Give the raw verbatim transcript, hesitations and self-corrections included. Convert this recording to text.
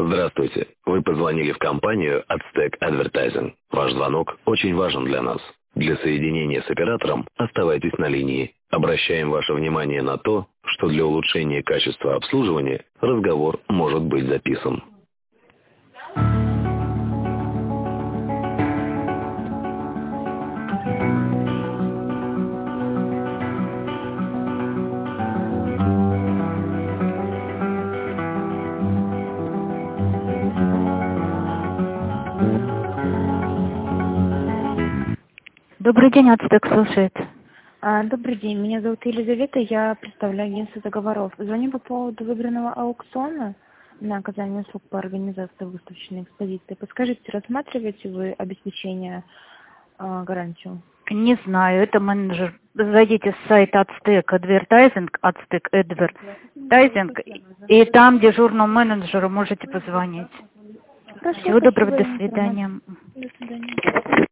Здравствуйте. Вы позвонили в компанию Aztec Advertising. Ваш звонок очень важен для нас. Для соединения с оператором оставайтесь на линии. Обращаем ваше внимание на то, что для улучшения качества обслуживания разговор может быть записан. Добрый день, Aztec слушает. А, добрый день, меня зовут Елизавета, я представляю агентство договоров. Звоню по поводу выбранного аукциона на оказание услуг по организации выставочной экспозиции. Подскажите, рассматриваете вы обеспечение а, гарантию? Не знаю, это менеджер. Зайдите с сайта Aztec Advertising, Aztec Advertising, и там дежурному менеджеру можете позвонить. Хорошо, Всего доброго, до спасибо. свидания. До свидания.